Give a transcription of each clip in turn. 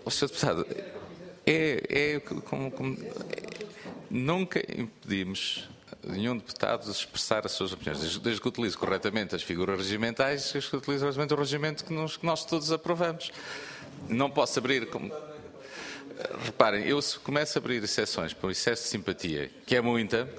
Sr. Deputado, nunca impedimos nenhum deputado de expressar as suas opiniões, desde que utilize corretamente as figuras regimentais, desde que utilize o regimento que nós todos aprovamos. Não posso abrir como... Reparem, eu se começo a abrir exceções por excesso de simpatia, que é muita,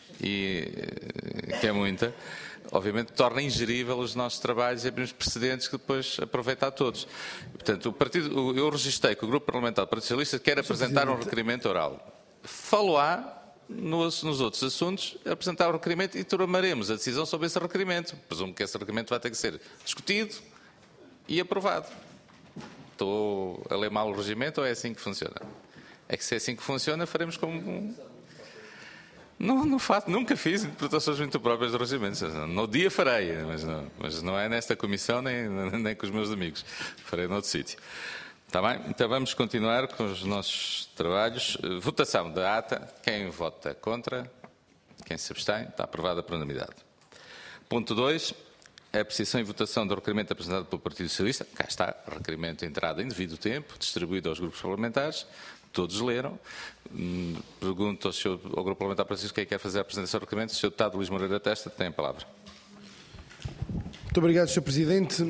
obviamente torna ingerível os nossos trabalhos e abrimos precedentes que depois aproveita a todos. Portanto, eu registrei que o Grupo Parlamentar do Partido Socialista quer apresentar um requerimento oral. Falo-á nos outros assuntos, apresentar o requerimento e tomaremos a decisão sobre esse requerimento. Presumo que esse requerimento vai ter que ser discutido e aprovado. Estou a ler mal o regimento ou é assim que funciona? É que se é assim que funciona, faremos como... Não faço, nunca fiz interpretações muito próprias do regimento. No dia farei, mas não é nesta comissão nem com os meus amigos. Farei noutro sítio. Está bem? Então vamos continuar com os nossos trabalhos. Votação da ata. Quem vota contra? Quem se abstém? Está aprovada por unanimidade. Ponto 2. A apreciação e votação do requerimento apresentado pelo Partido Socialista. Cá está. Requerimento de entrada em devido tempo, distribuído aos grupos parlamentares. Todos leram. Pergunto ao Grupo Parlamentar Partido Socialista quem quer fazer a apresentação do requerimento. O Sr. Deputado Luís Moreira Testa tem a palavra. Muito obrigado, Sr. Presidente.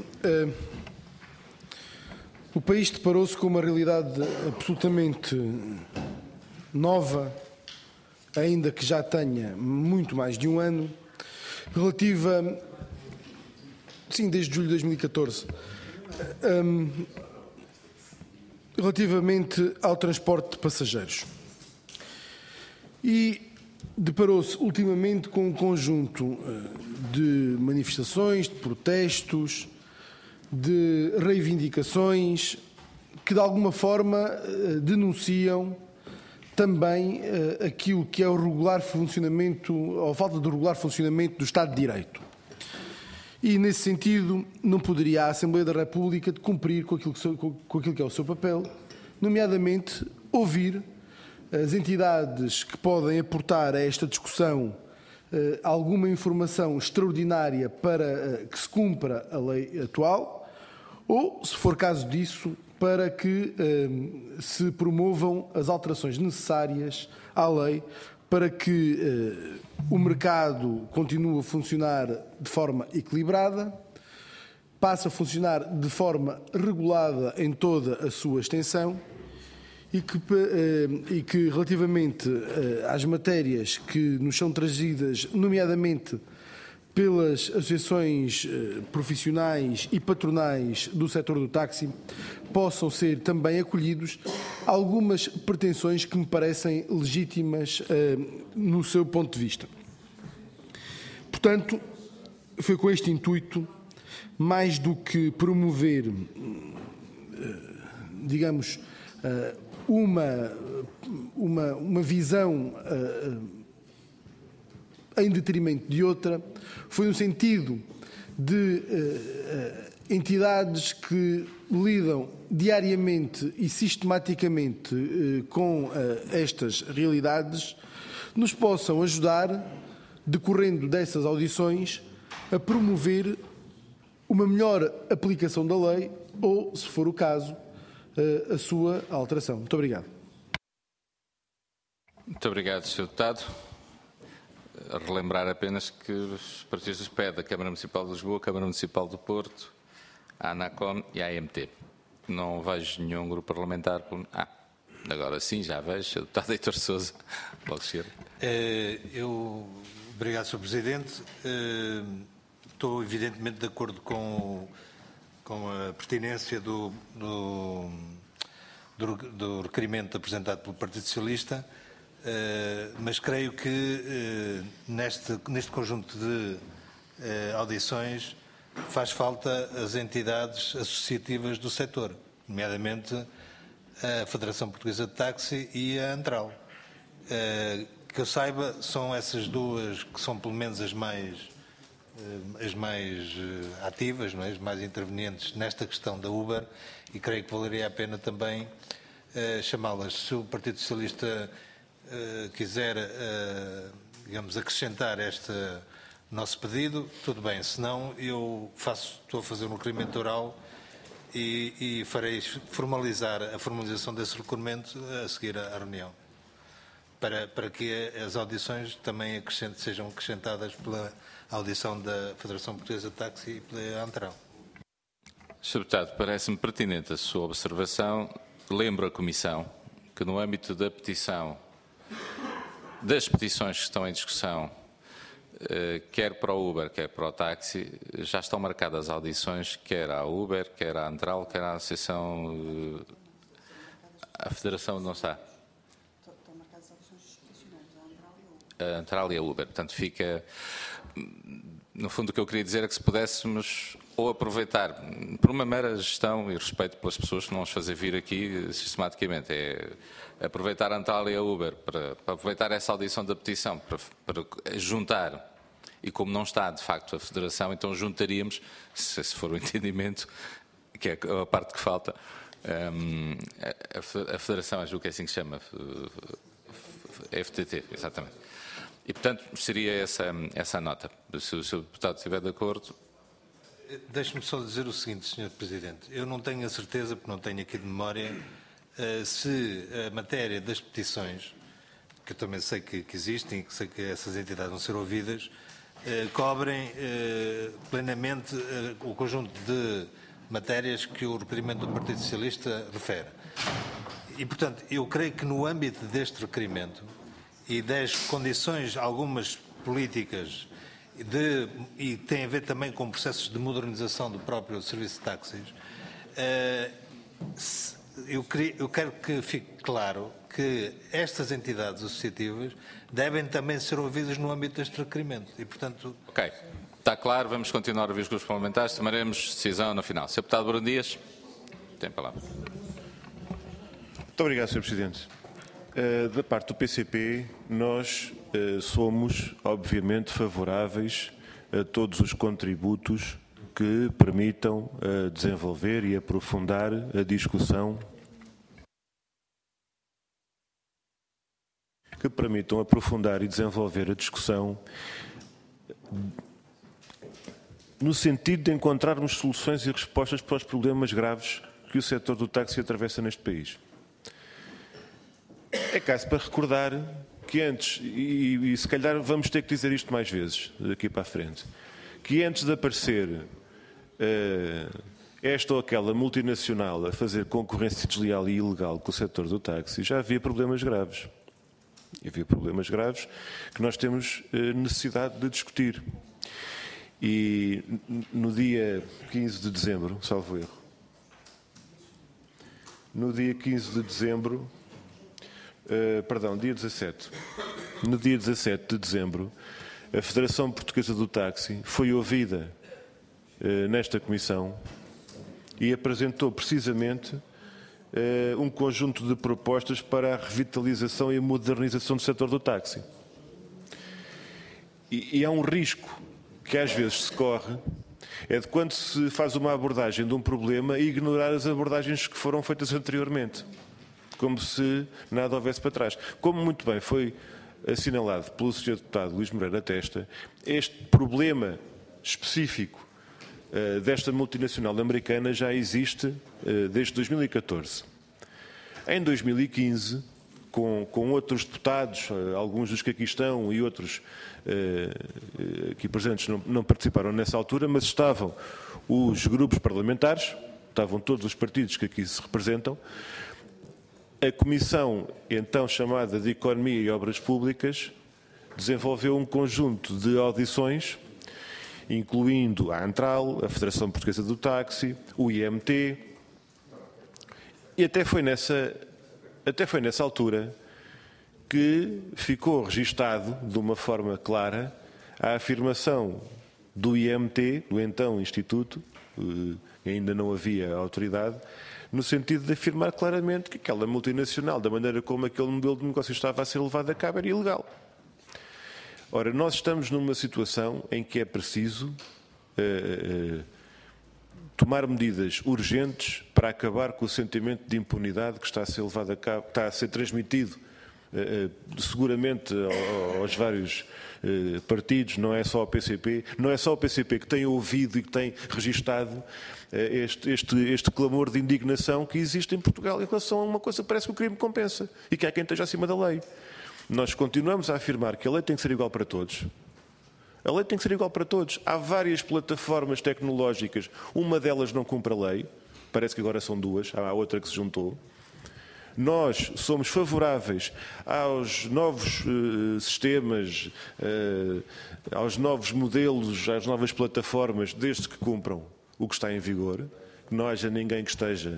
O país deparou-se com uma realidade absolutamente nova, ainda que já tenha muito mais de um ano, relativa, sim, desde julho de 2014, relativamente ao transporte de passageiros. E deparou-se ultimamente com um conjunto de manifestações, de protestos, de reivindicações que de alguma forma denunciam também aquilo que é o regular funcionamento, ou a falta de regular funcionamento do Estado de Direito. E, nesse sentido, não poderia a Assembleia da República cumprir com aquilo que é o seu papel, nomeadamente ouvir as entidades que podem aportar a esta discussão alguma informação extraordinária para que se cumpra a lei atual, ou, se for caso disso, para que se promovam as alterações necessárias à lei para que o mercado continue a funcionar de forma equilibrada, passe a funcionar de forma regulada em toda a sua extensão e que relativamente às matérias que nos são trazidas, nomeadamente pelas associações profissionais e patronais do setor do táxi, possam ser também acolhidos algumas pretensões que me parecem legítimas no seu ponto de vista. Portanto, foi com este intuito, mais do que promover, digamos, uma visão em detrimento de outra, foi no sentido de entidades que lidam diariamente e sistematicamente com estas realidades, nos possam ajudar, decorrendo dessas audições, a promover uma melhor aplicação da lei ou, se for o caso, a sua alteração. Muito obrigado. Muito obrigado, Sr. Deputado. Relembrar apenas que os partidos pedem a Câmara Municipal de Lisboa, a Câmara Municipal do Porto, a ANACOM e a AMT. Não vejo nenhum grupo parlamentar... agora sim, já vejo. Sr. Deputado Heitor Sousa, logo chegar. Obrigado, Sr. Presidente. Estou evidentemente de acordo com a pertinência do requerimento apresentado pelo Partido Socialista, mas creio que neste conjunto de audições faz falta as entidades associativas do setor, nomeadamente a Federação Portuguesa de Táxi e a Antral. Que eu saiba, são essas duas que são pelo menos as mais ativas, não é? As mais intervenientes nesta questão da Uber, e creio que valeria a pena também chamá-las. Se o Partido Socialista quiser, digamos, acrescentar este nosso pedido, tudo bem. Se não, estou a fazer um requerimento oral e farei formalizar a formalização desse requerimento a seguir à reunião, para que as audições também sejam acrescentadas pela audição da Federação Portuguesa de Táxi e pela Antral. Sr. Deputado, parece-me pertinente a sua observação. Lembro a Comissão que no âmbito da petição, das petições que estão em discussão, quer para o Uber, quer para o táxi, já estão marcadas audições, quer à Uber, quer à Antral, quer à Associação... A Federação não está. Estão marcadas audições institucionais, a Antral e a Uber. Portanto, fica... No fundo, o que eu queria dizer é que se pudéssemos ou aproveitar, por uma mera gestão e respeito pelas pessoas que não os fazer vir aqui sistematicamente, é aproveitar a Antral e a Uber para aproveitar essa audição da petição, para juntar, e como não está de facto a Federação, então juntaríamos, se for o entendimento, que é a parte que falta, a Federação, acho que é assim que se chama, FTT, exatamente. E, portanto, seria essa a nota. Se o Sr. Deputado estiver de acordo... Deixe-me só dizer o seguinte, Sr. Presidente. Eu não tenho a certeza, porque não tenho aqui de memória, se a matéria das petições, que eu também sei que existem e que sei que essas entidades vão ser ouvidas, cobrem plenamente o conjunto de matérias que o requerimento do Partido Socialista refere. E, portanto, eu creio que no âmbito deste requerimento e das condições, algumas políticas, e tem a ver também com processos de modernização do próprio serviço de táxis, eu quero que fique claro que estas entidades associativas devem também ser ouvidas no âmbito deste requerimento. E, portanto... Ok. Está claro, vamos continuar a ouvir os grupos parlamentares, tomaremos decisão no final. Sr. Deputado Bruno Dias, tem a palavra. Muito obrigado, Sr. Presidente. Da parte do PCP, nós somos, obviamente, favoráveis a todos os contributos que permitam desenvolver e aprofundar a discussão, no sentido de encontrarmos soluções e respostas para os problemas graves que o setor do táxi atravessa neste país. É caso para recordar que antes, e se calhar vamos ter que dizer isto mais vezes daqui para a frente, que antes de aparecer esta ou aquela multinacional a fazer concorrência desleal e ilegal com o setor do táxi, já havia problemas graves. E havia problemas graves que nós temos necessidade de discutir. E no dia 15 de dezembro, salvo erro, no dia 15 de dezembro, dia 17. No dia 17 de dezembro, a Federação Portuguesa do Táxi foi ouvida nesta comissão e apresentou precisamente um conjunto de propostas para a revitalização e a modernização do setor do táxi. E há um risco que às vezes se corre, é de quando se faz uma abordagem de um problema e ignorar as abordagens que foram feitas anteriormente, como se nada houvesse para trás. Como muito bem foi assinalado pelo Sr. Deputado Luís Moreira Testa, este problema específico desta multinacional americana já existe desde 2014. Em 2015, com outros deputados, alguns dos que aqui estão e outros aqui presentes não participaram nessa altura, mas estavam os grupos parlamentares, estavam todos os partidos que aqui se representam. A Comissão, então chamada de Economia e Obras Públicas, desenvolveu um conjunto de audições, incluindo a Antral, a Federação Portuguesa do Táxi, o IMT, e até foi nessa altura que ficou registado, de uma forma clara, a afirmação do IMT, do então Instituto, ainda não havia autoridade, no sentido de afirmar claramente que aquela multinacional, da maneira como aquele modelo de negócio estava a ser levado a cabo, era ilegal. Ora, nós estamos numa situação em que é preciso tomar medidas urgentes para acabar com o sentimento de impunidade que está a ser levado a cabo, está a ser transmitido seguramente aos vários partidos, não é só o PCP, não é só o PCP que tem ouvido e que tem registado este clamor de indignação que existe em Portugal em relação a uma coisa que parece que o crime compensa e que há quem esteja acima da lei. Nós continuamos a afirmar que a lei tem que ser igual para todos. A lei tem que ser igual para todos. Há várias plataformas tecnológicas, uma delas não cumpre a lei, parece que agora são duas, há outra que se juntou. Nós somos favoráveis aos novos sistemas, aos novos modelos, às novas plataformas, desde que cumpram o que está em vigor, que não haja ninguém que esteja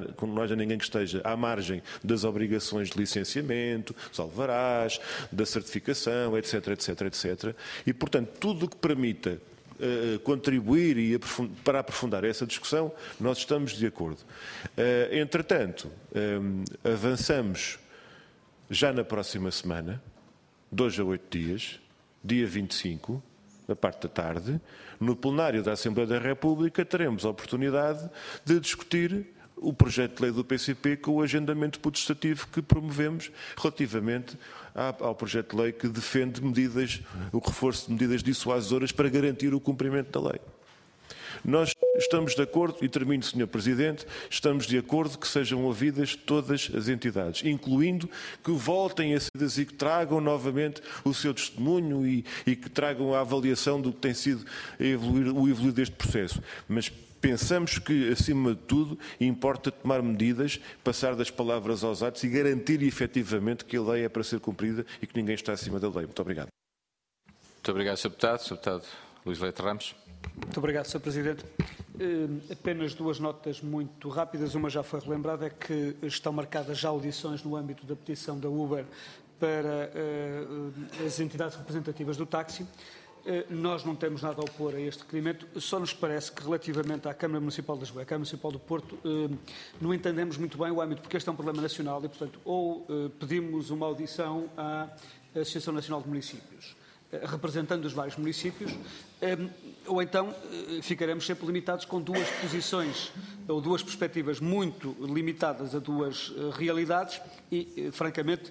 à margem das obrigações de licenciamento, dos alvarás, da certificação, etc, etc, etc. E, portanto, tudo o que permita contribuir e para aprofundar essa discussão, nós estamos de acordo. Entretanto, avançamos já na próxima semana, 2 a 8 dias, dia 25, da parte da tarde, no plenário da Assembleia da República, teremos a oportunidade de discutir o projeto de lei do PCP com o agendamento potestativo que promovemos relativamente ao projeto de lei que defende o reforço de medidas dissuasoras para garantir o cumprimento da lei. Nós estamos de acordo, e termino, Sr. Presidente, estamos de acordo que sejam ouvidas todas as entidades, incluindo que voltem a ser e que tragam novamente o seu testemunho e que tragam a avaliação do que tem sido o evoluir deste processo. Mas pensamos que, acima de tudo, importa tomar medidas, passar das palavras aos atos e garantir efetivamente que a lei é para ser cumprida e que ninguém está acima da lei. Muito obrigado. Muito obrigado, Sr. Deputado. Sr. Deputado Luís Leite Ramos. Muito obrigado, Sr. Presidente. Apenas duas notas muito rápidas. Uma já foi relembrada, é que estão marcadas já audições no âmbito da petição da Uber para as entidades representativas do táxi. Nós não temos nada a opor a este requerimento, só nos parece que relativamente à Câmara Municipal de Lisboa e à Câmara Municipal do Porto, não entendemos muito bem o âmbito, porque este é um problema nacional e, portanto, ou pedimos uma audição à Associação Nacional de Municípios, representando os vários municípios, ou então ficaremos sempre limitados com duas posições ou duas perspectivas muito limitadas a duas realidades e, francamente,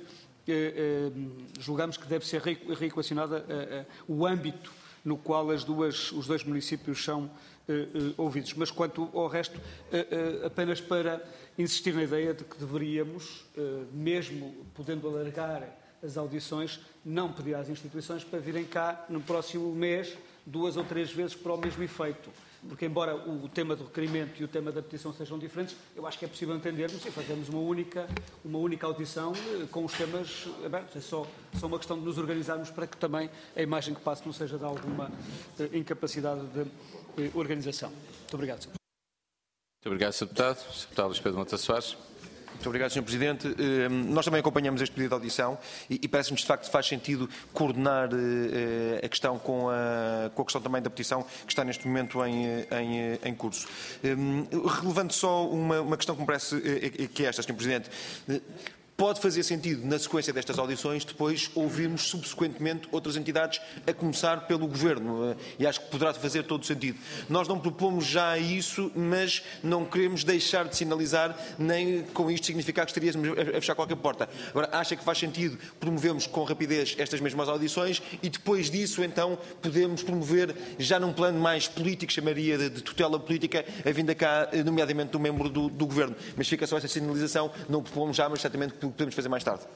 julgamos que deve ser reequacionada o âmbito no qual os dois municípios são ouvidos. Mas quanto ao resto, apenas para insistir na ideia de que deveríamos, mesmo podendo alargar as audições, não pedir às instituições para virem cá no próximo mês 2 ou 3 vezes para o mesmo efeito. Porque, embora o tema do requerimento e o tema da petição sejam diferentes, eu acho que é possível entendermos e fazermos uma única audição com os temas abertos. É só uma questão de nos organizarmos para que também a imagem que passe não seja de alguma incapacidade de organização. Muito obrigado, Sr. Muito obrigado, Sr. Deputado. Sr. Deputado Luís Pedro Mota Soares. Muito obrigado, Sr. Presidente. Nós também acompanhamos este pedido de audição e parece-nos de facto que faz sentido coordenar a questão com a questão também da petição que está neste momento em curso. Relevando só uma questão que me parece que é esta, Sr. Presidente. Pode fazer sentido, na sequência destas audições, depois ouvirmos subsequentemente outras entidades, a começar pelo Governo. E acho que poderá fazer todo o sentido. Nós não propomos já isso, mas não queremos deixar de sinalizar, nem com isto significar que estaríamos a fechar qualquer porta. Agora, acha que faz sentido promovermos com rapidez estas mesmas audições e depois disso, então, podemos promover, já num plano mais político, chamaria de tutela política, a vinda cá, nomeadamente do membro do Governo. Mas fica só essa sinalização, não propomos já, mas certamente podemos fazer mais tarde.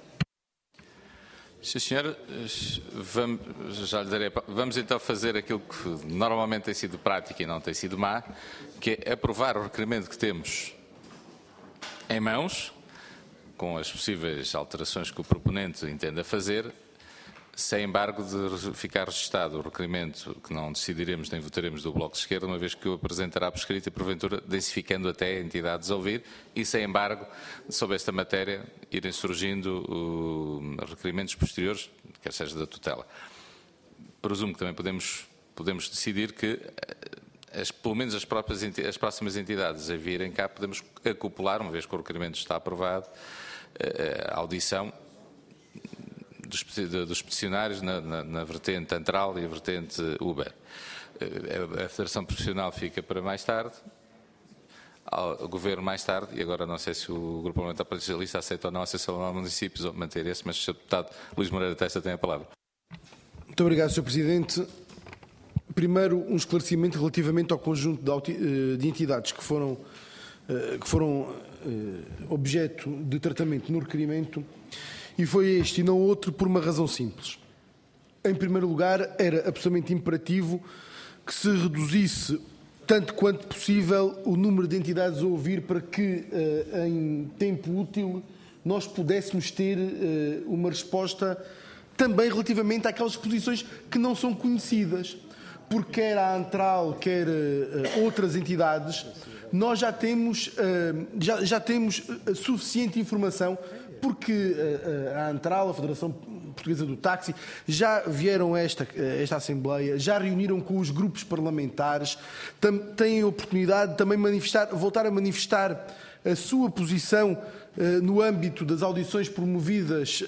Sim, senhor. Vamos então fazer aquilo que normalmente tem sido prática e não tem sido má, que é aprovar o requerimento que temos em mãos, com as possíveis alterações que o proponente entenda fazer, sem embargo de ficar registado o requerimento que não decidiremos nem votaremos do Bloco de Esquerda, uma vez que o apresentará por escrito e porventura densificando até entidades a ouvir, e sem embargo, sobre esta matéria, irem surgindo requerimentos posteriores, quer seja da tutela. Presumo que também podemos decidir que, pelo menos as próximas entidades a virem cá, podemos acoplar, uma vez que o requerimento está aprovado, a audição dos peticionários na vertente Antral e a vertente Uber. A Federação Profissional fica para mais tarde. ao Governo mais tarde, e agora não sei se o Grupo Parlamentar Partido Socialista aceita ou não a Associação de Municípios ou manter esse, mas o Sr. Deputado Luís Moreira Testa tem a palavra. Muito obrigado, Sr. Presidente. Primeiro, um esclarecimento relativamente ao conjunto de entidades que foram objeto de tratamento no requerimento, e foi este e não outro por uma razão simples. Em primeiro lugar, era absolutamente imperativo que se reduzisse tanto quanto possível o número de entidades a ouvir para que, em tempo útil, nós pudéssemos ter uma resposta também relativamente àquelas posições que não são conhecidas. Porque quer a Antral, quer outras entidades, nós já temos suficiente informação, porque a Antral, a Federação Portuguesa do Táxi, já vieram a esta Assembleia, já reuniram com os grupos parlamentares, têm a oportunidade de também voltar a manifestar a sua posição no âmbito das audições promovidas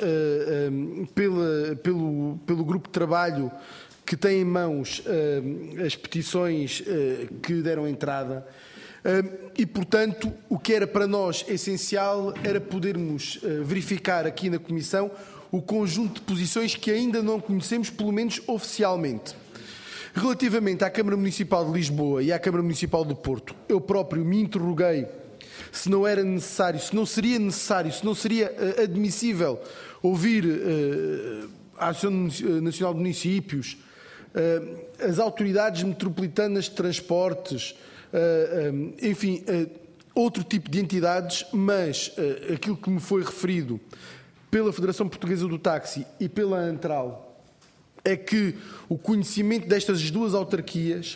pelo grupo de trabalho que tem em mãos as petições que deram entrada. E, portanto, o que era para nós essencial era podermos verificar aqui na Comissão o conjunto de posições que ainda não conhecemos, pelo menos oficialmente. Relativamente à Câmara Municipal de Lisboa e à Câmara Municipal do Porto, eu próprio me interroguei se não era necessário, se não seria necessário, se não seria admissível ouvir a Associação Nacional de Municípios, as autoridades metropolitanas de transportes, enfim, outro tipo de entidades, mas aquilo que me foi referido pela Federação Portuguesa do Táxi e pela Antral é que o conhecimento destas duas autarquias,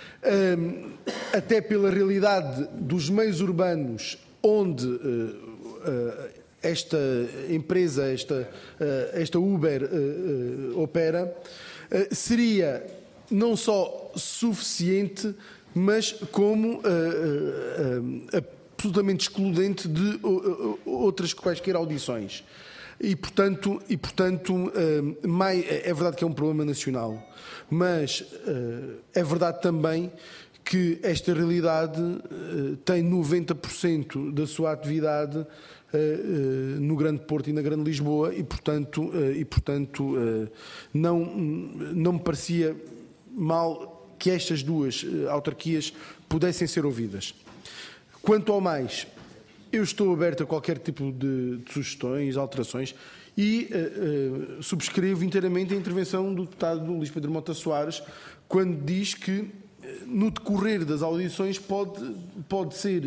até pela realidade dos meios urbanos onde esta empresa, esta Uber opera, seria não só suficiente, mas como absolutamente excludente de outras quaisquer audições. E, portanto, é verdade que é um problema nacional, mas é verdade também que esta realidade tem 90% da sua atividade no Grande Porto e na Grande Lisboa e, portanto, não me parecia mal que estas duas autarquias pudessem ser ouvidas. Quanto ao mais, eu estou aberto a qualquer tipo de sugestões, alterações e subscrevo inteiramente a intervenção do deputado Luís Pedro Mota Soares quando diz que no decorrer das audições pode ser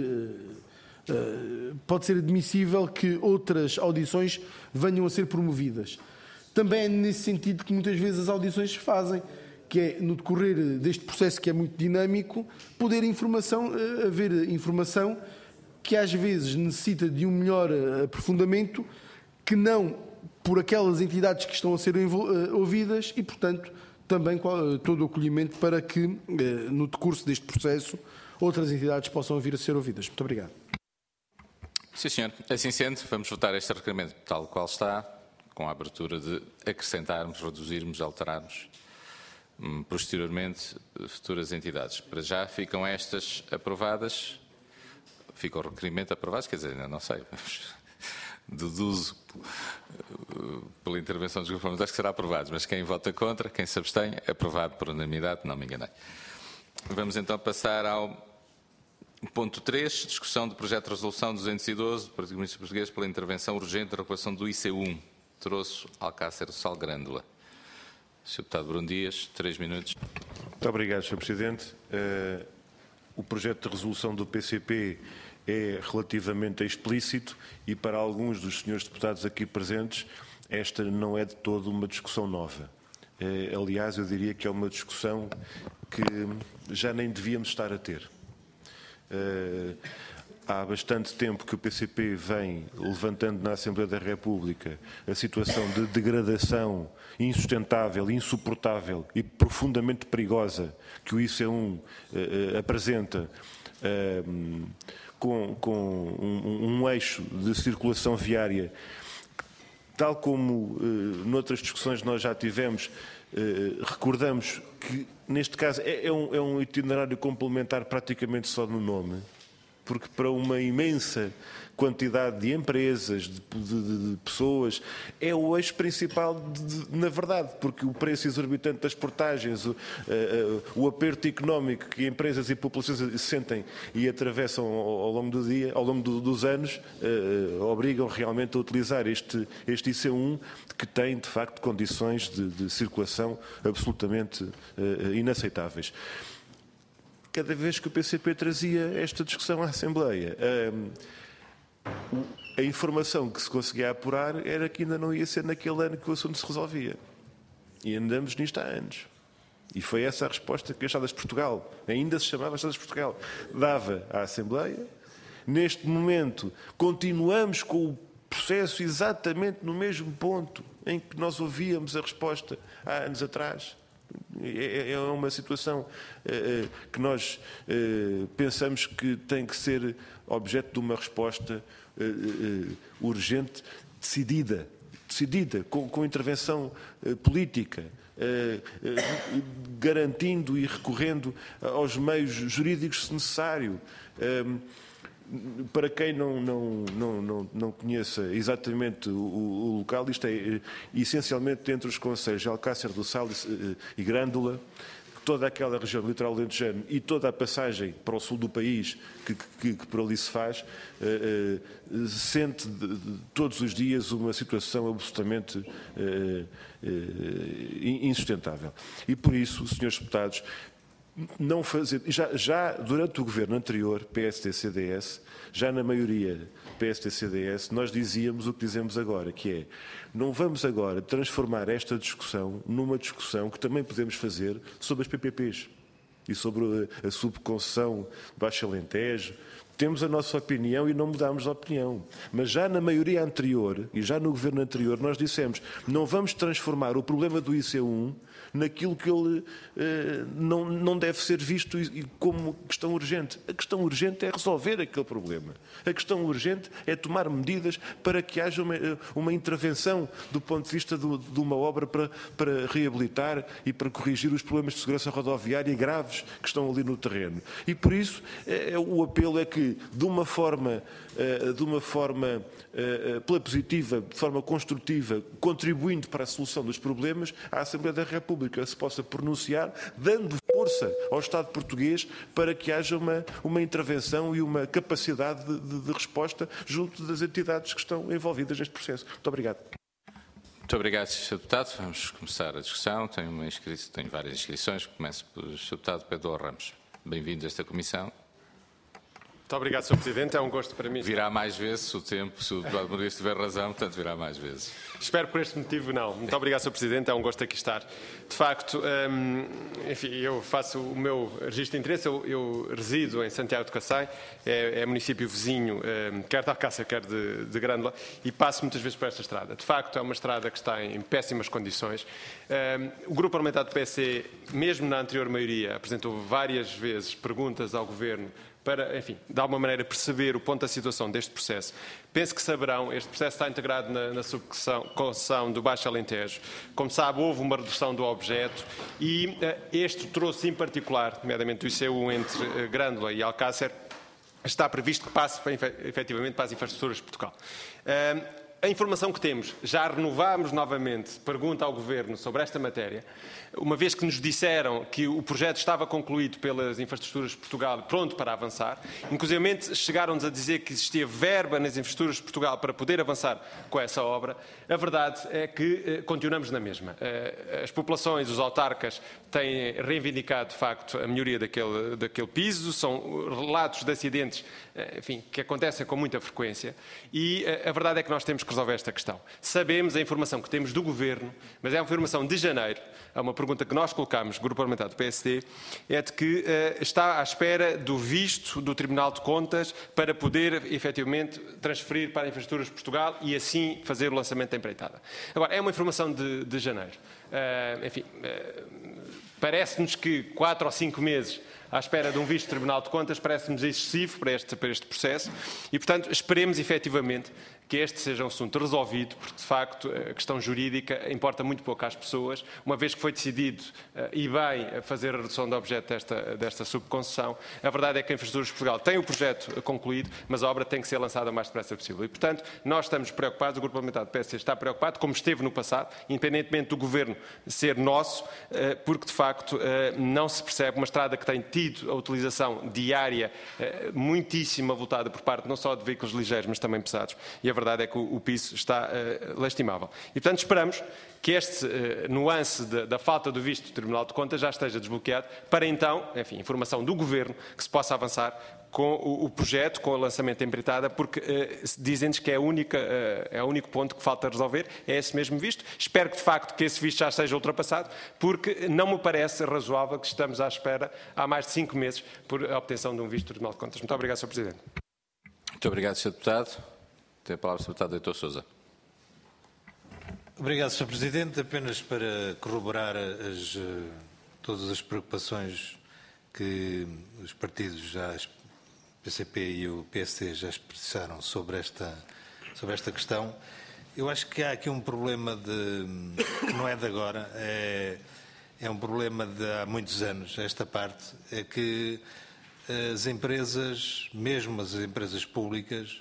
admissível que outras audições venham a ser promovidas. Também é nesse sentido que muitas vezes as audições se fazem, que é no decorrer deste processo que é muito dinâmico, haver informação que às vezes necessita de um melhor aprofundamento que não por aquelas entidades que estão a ser ouvidas e, portanto, também todo o acolhimento para que, no decurso deste processo, outras entidades possam vir a ser ouvidas. Muito obrigado. Sim, senhor. Assim sendo, vamos votar este requerimento tal qual está, com a abertura de acrescentarmos, reduzirmos, alterarmos posteriormente futuras entidades. Para já ficam estas aprovadas, fica o requerimento aprovado, quer dizer, ainda não sei, deduzo pela intervenção dos grupos parlamentares que será aprovado, mas quem vota contra, quem se abstém, é aprovado por unanimidade, não me enganei. Vamos então passar ao ponto 3, discussão do projeto de resolução 212 do Partido Comunista Português pela intervenção urgente da regulação do IC1, Troço, Alcácer do Sal, Grândola. Sr. Deputado Bruno Dias, 3 minutos. Muito obrigado, Sr. Presidente. O projeto de resolução do PCP é relativamente explícito e para alguns dos senhores deputados aqui presentes esta não é de todo uma discussão nova. Aliás, eu diria que é uma discussão que já nem devíamos estar a ter. Há bastante tempo que o PCP vem levantando na Assembleia da República a situação de degradação insustentável, insuportável e profundamente perigosa que o IC1 apresenta com um eixo de circulação viária, tal como noutras discussões nós já tivemos, recordamos que neste caso é um itinerário complementar praticamente só no nome. porque para uma imensa quantidade de empresas, de pessoas, é o eixo principal, na verdade, porque o preço exorbitante das portagens, o aperto económico que empresas e populações sentem e atravessam ao longo do dia, ao longo dos anos, obrigam realmente a utilizar este IC1, que tem, de facto, condições de circulação absolutamente inaceitáveis. Cada vez que o PCP trazia esta discussão à Assembleia, a informação que se conseguia apurar era que ainda não ia ser naquele ano que o assunto se resolvia. E andamos nisto há anos. E foi essa a resposta que a Estradas de Portugal, ainda se chamava Estradas de Portugal, dava à Assembleia. Neste momento, continuamos com o processo exatamente no mesmo ponto em que nós ouvíamos a resposta há anos atrás. É uma situação que nós pensamos que tem que ser objeto de uma resposta urgente, decidida, com intervenção política, garantindo e recorrendo aos meios jurídicos se necessário. Para quem não conheça exatamente o local, isto é essencialmente entre os concelhos de Alcácer do Sal e Grândola, toda aquela região litoral alentejano e toda a passagem para o sul do país que por ali se faz, sente todos os dias uma situação absolutamente insustentável. E por isso, senhores deputados, não fazer, já durante o governo anterior, PSD-CDS, já na maioria PSD-CDS, nós dizíamos o que dizemos agora, que é, não vamos agora transformar esta discussão numa discussão que também podemos fazer sobre as PPPs e sobre a subconcessão de Baixo Alentejo. Temos a nossa opinião e não mudamos de opinião. Mas já na maioria anterior, e já no governo anterior, nós dissemos, não vamos transformar o problema do IC1 naquilo que ele não deve ser visto como questão urgente. A questão urgente é resolver aquele problema. A questão urgente é tomar medidas para que haja uma intervenção do ponto de vista de uma obra para reabilitar e para corrigir os problemas de segurança rodoviária graves que estão ali no terreno. E por isso o apelo é que, de uma forma pela positiva, de forma construtiva, contribuindo para a solução dos problemas, a Assembleia da República se possa pronunciar, dando força ao Estado português para que haja uma intervenção e uma capacidade de resposta junto das entidades que estão envolvidas neste processo. Muito obrigado. Muito obrigado, Sr. Deputado. Vamos começar a discussão. Tenho várias inscrições. Começo pelo Sr. Deputado Pedro Ramos. Bem-vindo a esta comissão. Muito obrigado, Sr. Presidente. É um gosto para mim. Virá mais vezes, se o deputado Morias tiver razão, portanto virá mais vezes. Espero por este motivo, não. Muito obrigado, Sr. Presidente. É um gosto aqui estar. De facto, enfim, eu faço o meu registro de interesse. Eu resido em Santiago de Cacém, é município vizinho, quer de Alcácer, quer de Grândola, e passo muitas vezes por esta estrada. De facto, é uma estrada que está em péssimas condições. O Grupo Parlamentar do PSD, mesmo na anterior maioria, apresentou várias vezes perguntas ao Governo para, enfim, de alguma maneira perceber o ponto da situação deste processo. Penso que saberão, este processo está integrado na subconcessão do Baixo Alentejo. Como sabe, houve uma redução do objeto e este trouxe em particular, nomeadamente o IC1 entre Grândola e Alcácer, está previsto que passe efetivamente para as infraestruturas de Portugal. A informação que temos, já renovámos novamente pergunta ao Governo sobre esta matéria, uma vez que nos disseram que o projeto estava concluído pelas infraestruturas de Portugal, pronto para avançar. Inclusivamente chegaram-nos a dizer que existia verba nas infraestruturas de Portugal para poder avançar com essa obra. A verdade é que continuamos na mesma. As populações, os autarcas, têm reivindicado, de facto, a melhoria daquele piso. São relatos de acidentes, enfim, que acontecem com muita frequência. E a verdade é que nós temos que resolver esta questão. Sabemos a informação que temos do Governo, mas é uma informação de janeiro. É uma pergunta que nós colocámos, Grupo Parlamentar do PSD, é de que está à espera do visto do Tribunal de Contas para poder, efetivamente, transferir para a Infraestruturas de Portugal e, assim, fazer o lançamento da empreitada. Agora, é uma informação de janeiro. Enfim, parece-nos que 4 ou 5 meses à espera de um visto Tribunal de Contas parece-nos excessivo para este processo e, portanto, esperemos efetivamente que este seja um assunto resolvido, porque de facto a questão jurídica importa muito pouco às pessoas, uma vez que foi decidido e bem fazer a redução do objeto desta subconcessão. A verdade é que a Infraestruturas de Portugal tem o projeto concluído, mas a obra tem que ser lançada o mais depressa possível. E, portanto, nós estamos preocupados, o Grupo Parlamentar do PSD está preocupado, como esteve no passado, independentemente do Governo ser nosso, porque de facto não se percebe uma estrada que tem tido a utilização diária muitíssimo avultada por parte não só de veículos ligeiros, mas também pesados. E a verdade é que o piso está lastimável. E, portanto, esperamos que este nuance da falta do visto do Tribunal de Contas já esteja desbloqueado para então, enfim, informação do Governo, que se possa avançar com o projeto, com o lançamento empreitada, porque dizem-nos que é o único ponto que falta resolver, é esse mesmo visto. Espero que, de facto, que esse visto já esteja ultrapassado, porque não me parece razoável que estamos à espera há mais de 5 meses por a obtenção de um visto do Tribunal de Contas. Muito obrigado, Sr. Presidente. Muito obrigado, Sr. Deputado. Tem a palavra o Sr. Deputado Dr. Sousa. Obrigado, Sr. Presidente. Apenas para corroborar todas as preocupações que os partidos, o PCP e o PSD, já expressaram sobre esta questão. Eu acho que há aqui um problema que não é de agora, é um problema de há muitos anos, esta parte, é que as empresas, mesmo as empresas públicas,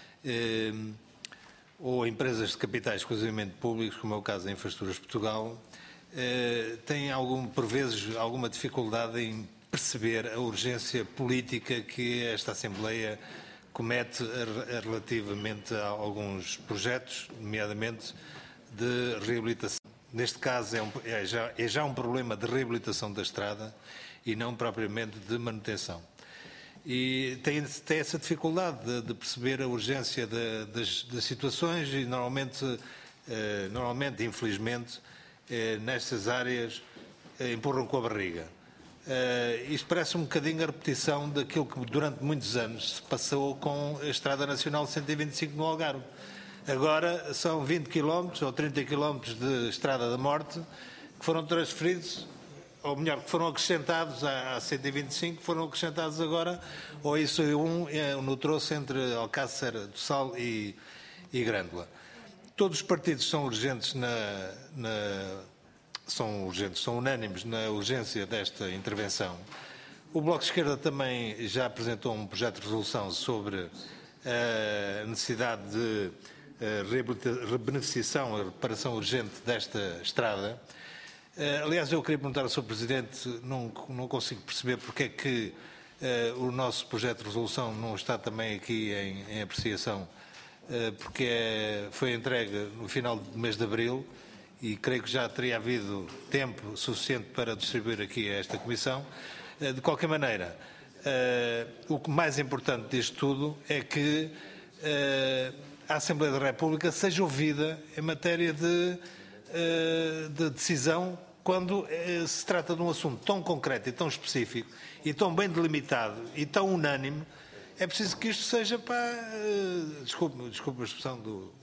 ou empresas de capitais exclusivamente públicos, como é o caso da Infraestruturas de Portugal, têm por vezes alguma dificuldade em perceber a urgência política que esta Assembleia comete relativamente a alguns projetos, nomeadamente de reabilitação. Neste caso é já um problema de reabilitação da estrada e não propriamente de manutenção. E tem essa dificuldade de perceber a urgência das situações e normalmente, infelizmente, nestas áreas empurram com a barriga. Isto parece um bocadinho a repetição daquilo que durante muitos anos se passou com a Estrada Nacional 125 no Algarve. Agora são 20 km ou 30 km de Estrada da Morte que foram transferidos, ou melhor, que foram acrescentados à 125, foram acrescentados agora ao IC1 no troço entre Alcácer do Sal e Grândola. Todos os partidos são urgentes são unânimes na urgência desta intervenção. O Bloco de Esquerda também já apresentou um projeto de resolução sobre a necessidade de beneficiação e reparação urgente desta estrada. Aliás, eu queria perguntar ao Sr. Presidente, não consigo perceber porque é que o nosso projeto de resolução não está também aqui em apreciação, porque foi entregue no final do mês de abril e creio que já teria havido tempo suficiente para distribuir aqui a esta Comissão. De qualquer maneira, o mais importante disto tudo é que a Assembleia da República seja ouvida em matéria de decisão quando se trata de um assunto tão concreto e tão específico e tão bem delimitado e tão unânime. É preciso que isto seja desculpe a expressão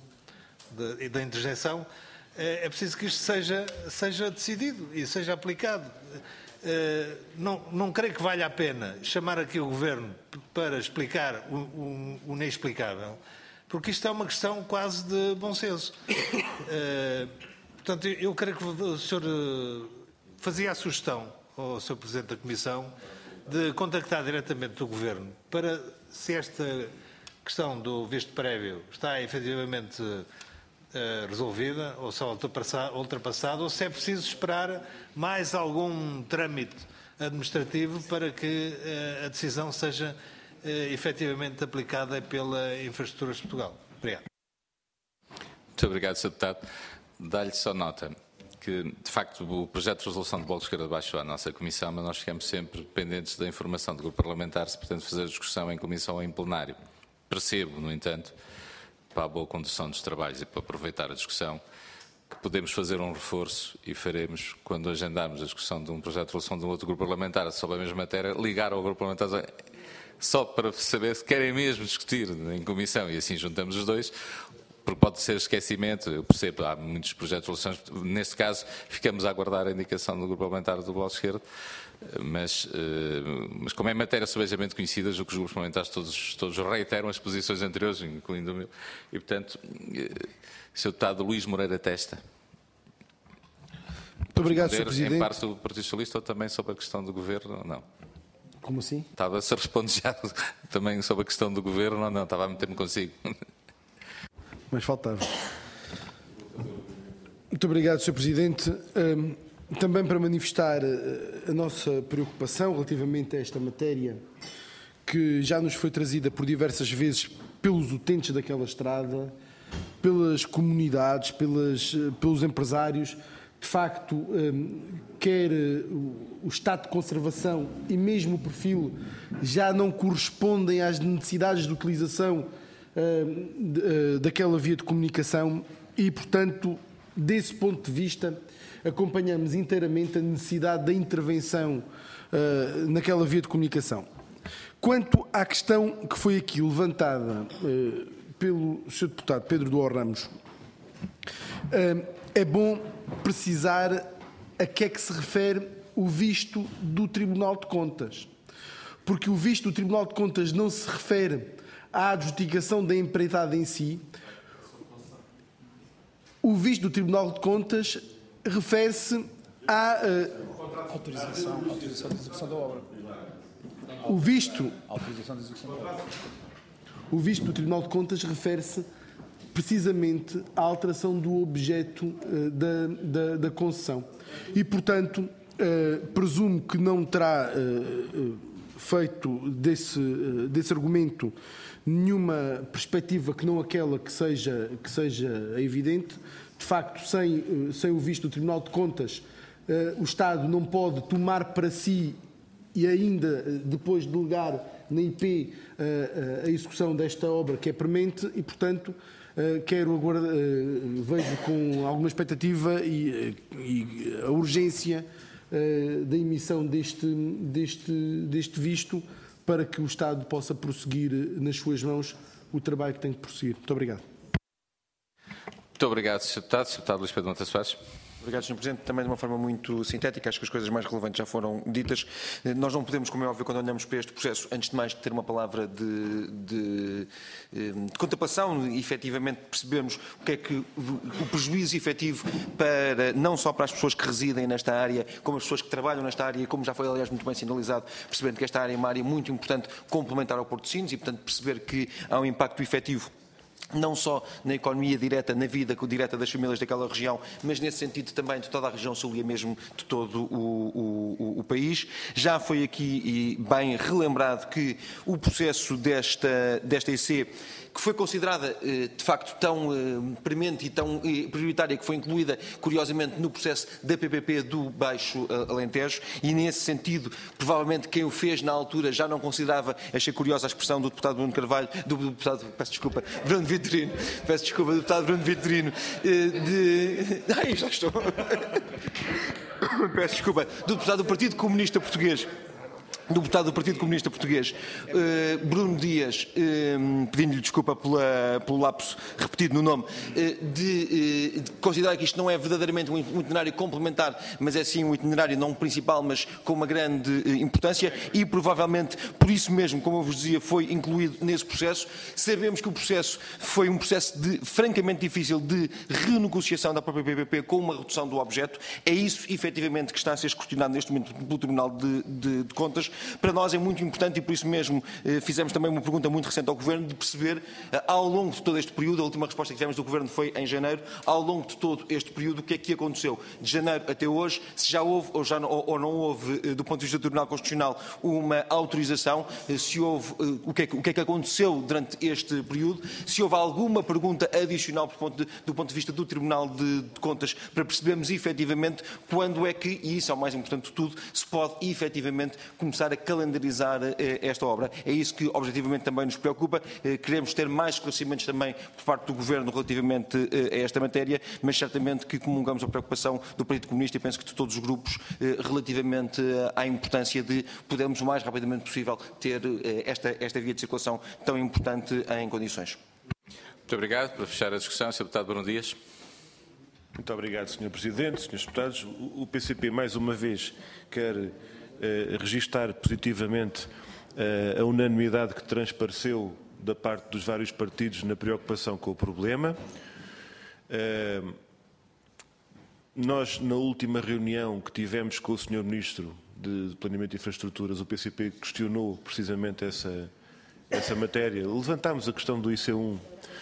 da interjeição, é preciso que isto seja decidido e seja aplicado. Não creio que valha a pena chamar aqui o Governo para explicar o inexplicável, porque isto é uma questão quase de bom senso. Portanto, eu creio que o Sr. fazia a sugestão ao Sr. Presidente da Comissão de contactar diretamente o Governo para, se esta questão do visto prévio está efetivamente resolvida, ou se ultrapassada, ou se é preciso esperar mais algum trâmite administrativo para que a decisão seja efetivamente aplicada pela Infraestruturas de Portugal. Obrigado. Muito obrigado, Sr. Deputado. Dá-lhe só nota que, de facto, o projeto de resolução do Bloco de Esquerda baixou à nossa Comissão, mas nós ficamos sempre pendentes da informação do Grupo Parlamentar se pretende fazer a discussão em Comissão ou em plenário. Percebo, no entanto, para a boa condução dos trabalhos e para aproveitar a discussão, que podemos fazer um reforço e faremos, quando agendarmos a discussão de um projeto de resolução de um outro grupo parlamentar sobre a mesma matéria, ligar ao grupo parlamentar só para saber se querem mesmo discutir em comissão e assim juntamos os dois, porque pode ser esquecimento, eu percebo, há muitos projetos de resoluções, neste caso ficamos a aguardar a indicação do Grupo Parlamentar do Bloco de Esquerda, mas como é matéria subejamente conhecida, julgo que os grupos parlamentares todos reiteram as posições anteriores, incluindo o meu, e portanto, Sr. Deputado Luís Moreira Testa. Muito obrigado, Sr. Presidente. Em parte do Partido Socialista ou também sobre a questão do Governo? Não. Como assim? Estava a ser respondido já também sobre a questão do Governo ou não? Estava a meter-me consigo. Mas faltava. Muito obrigado, Sr. Presidente. Também para manifestar a nossa preocupação relativamente a esta matéria, que já nos foi trazida por diversas vezes pelos utentes daquela estrada, pelas comunidades, pelos empresários. De facto, quer o estado de conservação e mesmo o perfil já não correspondem às necessidades de utilização daquela via de comunicação e, portanto, desse ponto de vista, acompanhamos inteiramente a necessidade da intervenção naquela via de comunicação. Quanto à questão que foi aqui levantada pelo Sr. Deputado Pedro Duarte Ramos, é bom precisar a que é que se refere o visto do Tribunal de Contas. Porque o visto do Tribunal de Contas não se refere à adjudicação da empreitada em si. O visto do Tribunal de Contas refere-se à autorização de execução da obra. O visto do Tribunal de Contas refere-se precisamente à alteração do objeto da concessão. E, portanto, presumo que não terá feito desse argumento nenhuma perspectiva que não aquela que seja evidente. De facto, sem o visto do Tribunal de Contas, o Estado não pode tomar para si e ainda depois delegar na IP a execução desta obra que é premente e, portanto, vejo com alguma expectativa e a urgência da emissão deste visto para que o Estado possa prosseguir nas suas mãos o trabalho que tem de prosseguir. Muito obrigado. Muito obrigado, Sr. Deputado. Sr. Deputado Luís Pedro Mota Soares. Obrigado, Sr. Presidente. Também de uma forma muito sintética, acho que as coisas mais relevantes já foram ditas. Nós não podemos, como é óbvio, quando olhamos para este processo, antes de mais ter uma palavra de contemplação e efetivamente percebermos o que é que o prejuízo efetivo para, não só para as pessoas que residem nesta área, como as pessoas que trabalham nesta área, e como já foi, aliás, muito bem sinalizado, percebendo que esta área é uma área muito importante, complementar ao Porto de Sines e, portanto, perceber que há um impacto efetivo não só na economia direta, na vida direta das famílias daquela região, mas nesse sentido também de toda a região sul e mesmo de todo o país. Já foi aqui bem relembrado que o processo desta IC, que foi considerada de facto tão premente e tão prioritária, que foi incluída curiosamente no processo da PPP do Baixo Alentejo, e nesse sentido provavelmente quem o fez na altura já não considerava, achei curiosa a expressão do deputado Bruno Carvalho, do deputado, Bruno Vitorino, do deputado Bruno Vitorino, já estou, peço desculpa, do deputado do Partido Comunista Português, Bruno Dias, pedindo-lhe desculpa pelo lapso repetido no nome, de considerar que isto não é verdadeiramente um itinerário complementar, mas é sim um itinerário não principal, mas com uma grande importância e provavelmente por isso mesmo, como eu vos dizia, foi incluído nesse processo. Sabemos que o processo foi um processo francamente difícil de renegociação da própria PPP com uma redução do objeto. É isso, efetivamente, que está a ser questionado neste momento pelo Tribunal de Contas. Para nós é muito importante e por isso mesmo fizemos também uma pergunta muito recente ao Governo de perceber ao longo de todo este período, a última resposta que tivemos do Governo foi em janeiro, ao longo de todo este período o que é que aconteceu de janeiro até hoje, se já houve ou não houve do ponto de vista do Tribunal Constitucional uma autorização, se houve o que é que aconteceu durante este período, se houve alguma pergunta adicional do ponto de vista do Tribunal de Contas para percebermos efetivamente quando é que, e isso é o mais importante de tudo, se pode efetivamente começar a calendarizar esta obra. É isso que objetivamente também nos preocupa. Queremos ter mais esclarecimentos também por parte do Governo relativamente a esta matéria, mas certamente que comungamos a preocupação do Partido Comunista e penso que de todos os grupos relativamente à importância de podermos o mais rapidamente possível ter esta via de circulação tão importante em condições. Muito obrigado. Para fechar a discussão, Sr. Deputado Bruno Dias. Muito obrigado, Sr. Presidente, Srs. Deputados. O PCP, mais uma vez, quer registar positivamente a unanimidade que transpareceu da parte dos vários partidos na preocupação com o problema. Nós, na última reunião que tivemos com o Sr. Ministro de Planeamento e Infraestruturas, o PCP questionou precisamente essa matéria. Levantámos a questão do IC1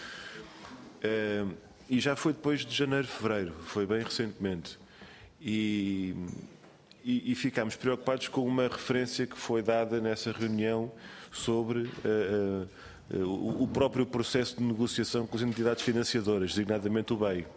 e já foi depois de janeiro, fevereiro, foi bem recentemente. E ficámos preocupados com uma referência que foi dada nessa reunião sobre o próprio processo de negociação com as entidades financiadoras, designadamente o BEI.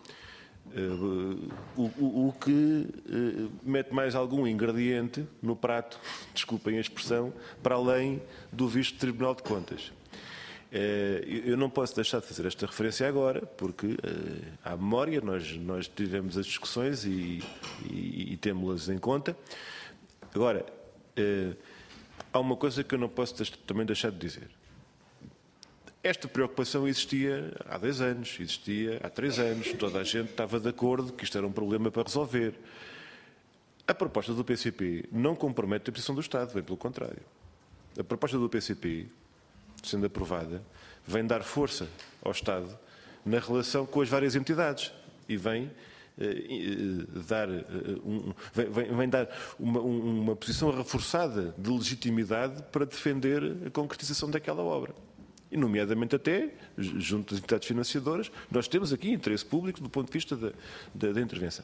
O que mete mais algum ingrediente no prato, desculpem a expressão, para além do visto Tribunal de Contas. Eu não posso deixar de fazer esta referência agora, porque à memória nós tivemos as discussões e temos-las em conta. Agora, há uma coisa que eu não posso também deixar de dizer. Esta preocupação existia há 10 anos, existia há 3 anos, toda a gente estava de acordo que isto era um problema para resolver. A proposta do PCP não compromete a posição do Estado, bem pelo contrário. A proposta do PCP, sendo aprovada, vem dar força ao Estado na relação com as várias entidades e vem dar uma posição reforçada de legitimidade para defender a concretização daquela obra. E, nomeadamente até, junto das entidades financiadoras, nós temos aqui interesse público do ponto de vista da intervenção.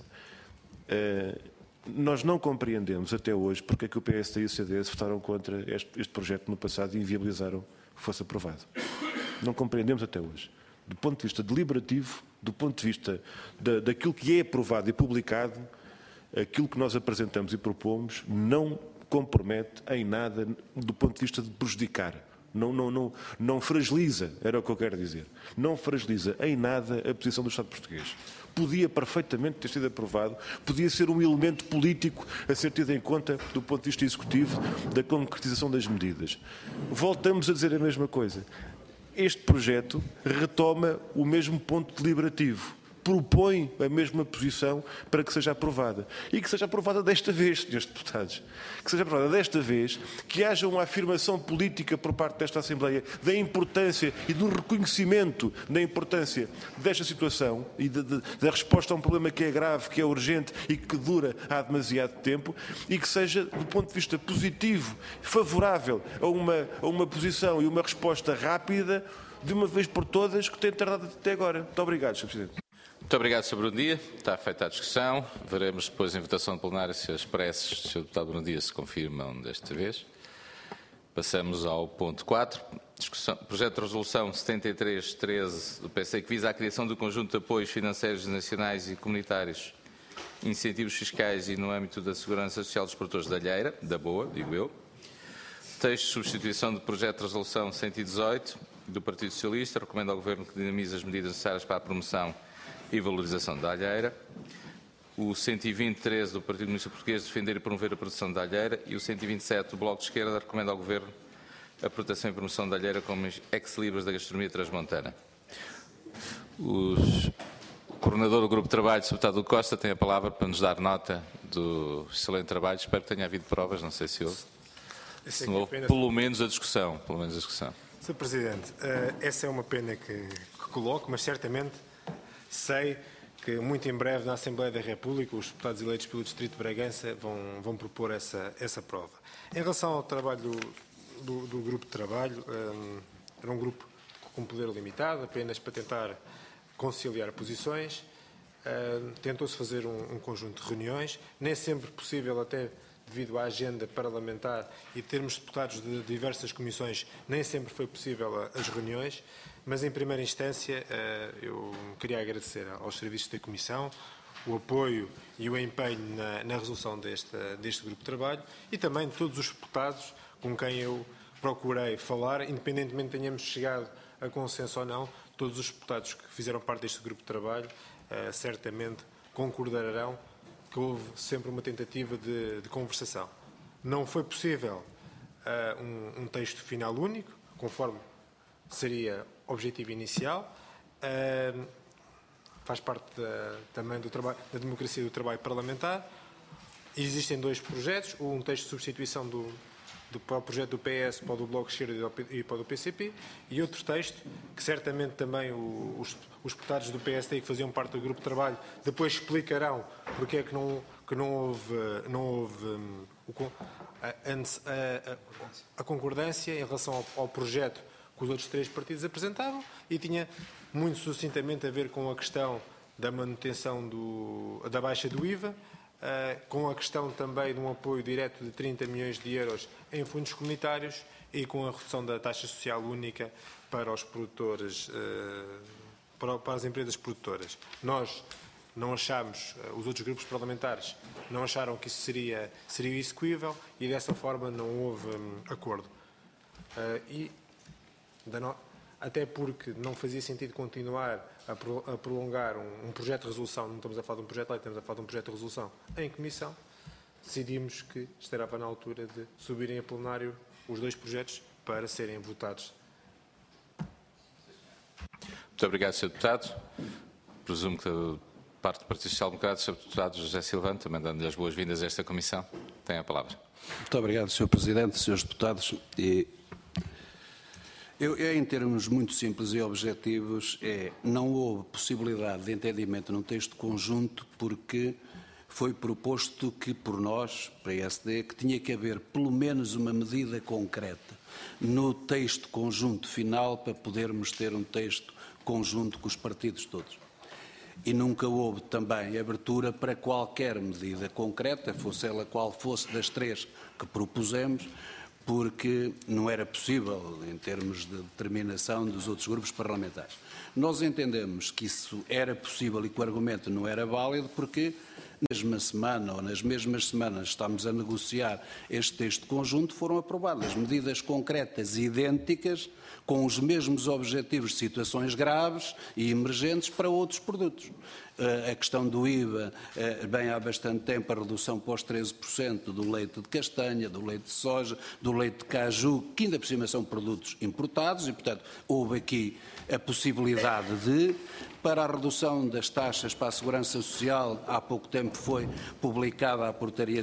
Nós não compreendemos até hoje porque é que o PSD e o CDS votaram contra este projeto no passado e inviabilizaram que fosse aprovado. Não compreendemos até hoje. Do ponto de vista deliberativo, do ponto de vista daquilo que é aprovado e publicado, aquilo que nós apresentamos e propomos não compromete em nada do ponto de vista de prejudicar. Não fragiliza, era o que eu quero dizer. Não fragiliza em nada a posição do Estado português. Podia perfeitamente ter sido aprovado, podia ser um elemento político a ser tido em conta do ponto de vista executivo da concretização das medidas. Voltamos a dizer a mesma coisa. Este projeto retoma o mesmo ponto deliberativo. Propõe a mesma posição para que seja aprovada. E que seja aprovada desta vez, senhores deputados. Que seja aprovada desta vez, que haja uma afirmação política por parte desta Assembleia da importância e do reconhecimento da importância desta situação e da resposta a um problema que é grave, que é urgente e que dura há demasiado tempo e que seja, do ponto de vista positivo, favorável a uma posição e uma resposta rápida, de uma vez por todas, que tem tardado até agora. Muito obrigado, Sr. Presidente. Muito obrigado, Sr. Bruno Dias. Está feita a discussão. Veremos depois em votação plenária se as preces do Sr. Deputado Bruno Dias se confirmam desta vez. Passamos ao ponto 4. Projeto de Resolução 73-13 do PC que visa a criação do conjunto de apoios financeiros nacionais e comunitários, incentivos fiscais e no âmbito da segurança social dos produtores da alheira, da boa, digo eu. Texto de substituição do projeto de Resolução 118 do Partido Socialista. Recomendo ao Governo que dinamize as medidas necessárias para a promoção e valorização da alheira. O 120-13 do Partido Comunista Português, defender e promover a produção da alheira. E o 127 do Bloco de Esquerda, recomenda ao Governo a proteção e promoção da alheira como ex-libris da gastronomia transmontana. O coordenador do Grupo de Trabalho, Sr. Deputado Costa, tem a palavra para nos dar nota do excelente trabalho. Espero que tenha havido provas, não sei se houve. Se não houve, pelo menos a discussão. Sr. Presidente, essa é uma pena que coloco, mas certamente sei que muito em breve na Assembleia da República os deputados eleitos pelo Distrito de Bragança vão propor essa prova. Em relação ao trabalho do grupo de trabalho, era um grupo com poder limitado, apenas para tentar conciliar posições. Tentou-se fazer um conjunto de reuniões, nem sempre possível até devido à agenda parlamentar e termos deputados de diversas comissões, nem sempre foi possível as reuniões. Mas, em primeira instância, eu queria agradecer aos serviços da Comissão o apoio e o empenho na resolução deste grupo de trabalho e também de todos os deputados com quem eu procurei falar, independentemente de tenhamos chegado a consenso ou não, todos os deputados que fizeram parte deste grupo de trabalho certamente concordarão que houve sempre uma tentativa de conversação. Não foi possível um texto final único, conforme seria o objetivo inicial. Faz parte também do trabalho, da democracia do trabalho parlamentar. Existem 2 projetos, um texto de substituição para o projeto do PS, para o do Bloco de Esquerda e para o do PCP, e outro texto que certamente também os deputados do PSD que faziam parte do grupo de trabalho depois explicarão porque é que não houve a concordância em relação ao projeto que os outros 3 partidos apresentavam, e tinha muito sucintamente a ver com a questão da manutenção da baixa do IVA, com a questão também de um apoio direto de 30 milhões de euros em fundos comunitários e com a redução da taxa social única para os produtores, para as empresas produtoras. Nós não achámos, os outros grupos parlamentares não acharam que isso seria execuível e dessa forma não houve acordo. Até porque não fazia sentido continuar a prolongar um projeto de resolução, não estamos a falar de um projeto de lei, estamos a falar de um projeto de resolução em comissão, decidimos que estava na altura de subirem a plenário os 2 projetos para serem votados. Muito obrigado, Sr. Deputado. Presumo que da parte do Partido Social Democrata, o Sr. Deputado José Silvano, também dando-lhe as boas-vindas a esta comissão, tem a palavra. Muito obrigado, Sr. Presidente, Srs. Deputados. Em termos muito simples e objetivos, não houve possibilidade de entendimento num texto conjunto porque foi proposto que, por nós, PSD, que tinha que haver pelo menos uma medida concreta no texto conjunto final para podermos ter um texto conjunto com os partidos todos. E nunca houve também abertura para qualquer medida concreta, fosse ela qual fosse das 3 que propusemos, porque não era possível em termos de determinação dos outros grupos parlamentares. Nós entendemos que isso era possível e que o argumento não era válido porque na mesma semana ou nas mesmas semanas estamos a negociar este texto conjunto, foram aprovadas medidas concretas idênticas com os mesmos objetivos de situações graves e emergentes para outros produtos. A questão do IVA, bem há bastante tempo, a redução para os 13% do leite de castanha, do leite de soja, do leite de caju, que ainda por cima são produtos importados e, portanto, houve aqui a possibilidade de, para a redução das taxas para a Segurança Social, há pouco tempo foi publicada a Portaria